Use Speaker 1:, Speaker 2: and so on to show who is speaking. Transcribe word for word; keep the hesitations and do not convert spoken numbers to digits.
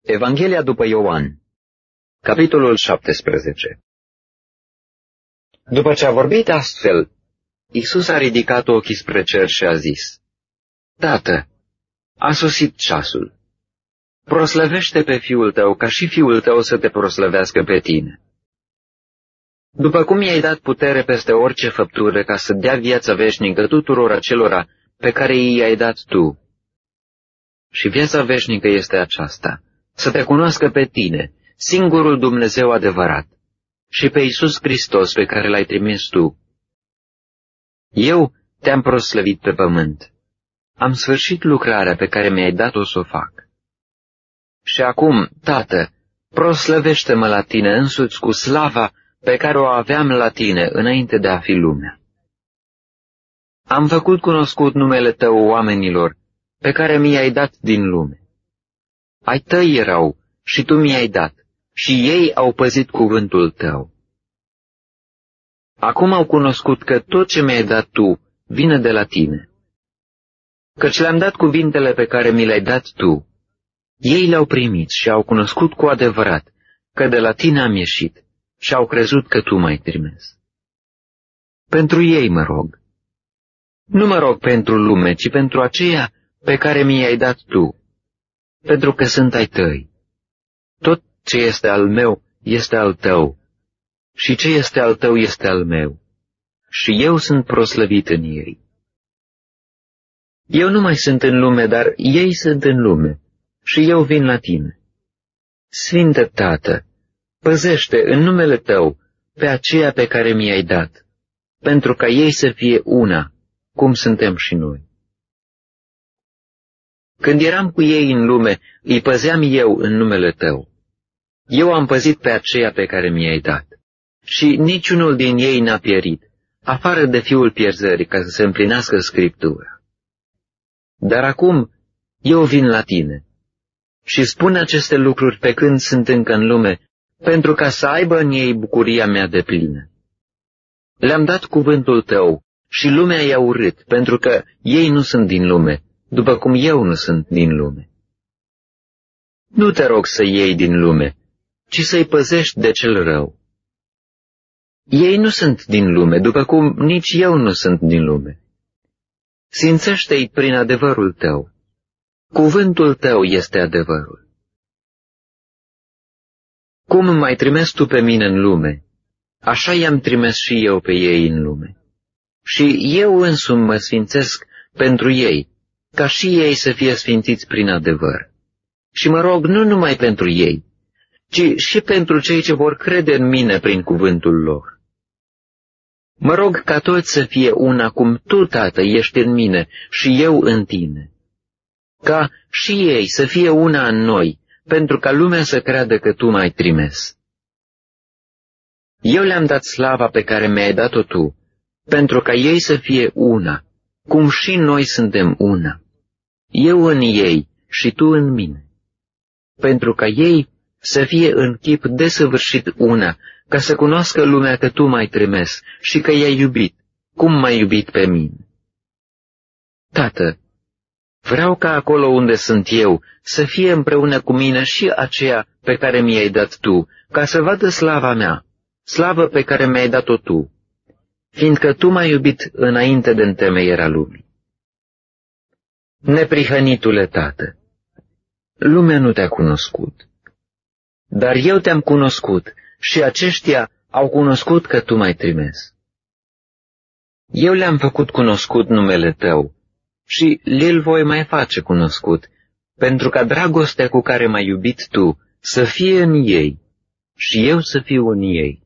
Speaker 1: Evanghelia după Ioan, capitolul șaptesprezece. După ce a vorbit astfel, Iisus a ridicat ochii spre cer și a zis: Tată, a sosit ceasul. Proslăvește pe Fiul tău, ca și Fiul tău să te proslăvească pe tine. După cum i-ai dat putere peste orice făptură ca să dea viața veșnică tuturor acelora pe care i-ai dat tu. Și viața veșnică este aceasta, să te cunoască pe tine, singurul Dumnezeu adevărat, și pe Iisus Hristos pe care l-ai trimis tu. Eu te-am proslăvit pe pământ. Am sfârșit lucrarea pe care mi-ai dat-o să o fac. Și acum, Tată, proslăvește-mă la tine însuți cu slava pe care o aveam la tine înainte de a fi lumea. Am făcut cunoscut numele tău oamenilor pe care mi-ai dat din lume. Ai tăi erau și tu mi-ai dat și ei au păzit cuvântul tău. Acum au cunoscut că tot ce mi-ai dat tu vine de la tine. Căci le-am dat cuvintele pe care mi le-ai dat tu. Ei le-au primit și au cunoscut cu adevărat că de la tine am ieșit și au crezut că tu m-ai trimis. Pentru ei mă rog. Nu mă rog pentru lume, ci pentru aceea pe care mi-ai dat tu, pentru că sunt ai tăi. Tot ce este al meu este al tău și ce este al tău este al meu și eu sunt proslăvit în ei. Eu nu mai sunt în lume, dar ei sunt în lume și eu vin la tine. Sfinte Tată, păzește în numele tău pe aceea pe care mi-ai dat, pentru ca ei să fie una, cum suntem și noi. Când eram cu ei în lume, îi păzeam eu în numele tău. Eu am păzit pe aceea pe care mi-ai dat. Și niciunul din ei n-a pierit, afară de fiul pierzării, ca să se împlinească Scriptura. Dar acum eu vin la tine și spun aceste lucruri pe când sunt încă în lume, pentru ca să aibă în ei bucuria mea deplină. Le-am dat cuvântul tău și lumea i-a urât, pentru că ei nu sunt din lume, după cum eu nu sunt din lume. Nu te rog să iei din lume, ci să-i păzești de cel rău. Ei nu sunt din lume, după cum nici eu nu sunt din lume. Sfințește-i prin adevărul tău. Cuvântul tău este adevărul. Cum m-ai trimis tu pe mine în lume, așa i-am trimis și eu pe ei în lume. Și eu însumi mă sfințesc pentru ei, ca și ei să fie sfințiți prin adevăr. Și mă rog nu numai pentru ei, ci și pentru cei ce vor crede în mine prin cuvântul lor. Mă rog ca toți să fie una cum tu, Tată, ești în mine și eu în tine. Ca și ei să fie una în noi, pentru ca lumea să creadă că tu m-ai trimis. Eu le-am dat slava pe care mi-ai dat-o tu, pentru ca ei să fie una, cum și noi suntem una. Eu în ei și tu în mine. Pentru ca ei să fie în chip desăvârșit una, ca să cunoască lumea că tu m-ai trimis și că i-ai iubit, cum m-ai iubit pe mine. Tată, vreau ca acolo unde sunt eu să fie împreună cu mine și aceea pe care mi-ai dat tu, ca să vadă slava mea, slavă pe care mi-ai dat-o tu, fiindcă tu m-ai iubit înainte de întemeierea lumii. Neprihănitule Tată, lumea nu te-a cunoscut, dar eu te-am cunoscut și aceștia au cunoscut că tu m-ai trimis. Eu le-am făcut cunoscut numele tău și le-l voi mai face cunoscut, pentru ca dragostea cu care m-ai iubit tu să fie în ei și eu să fiu în ei.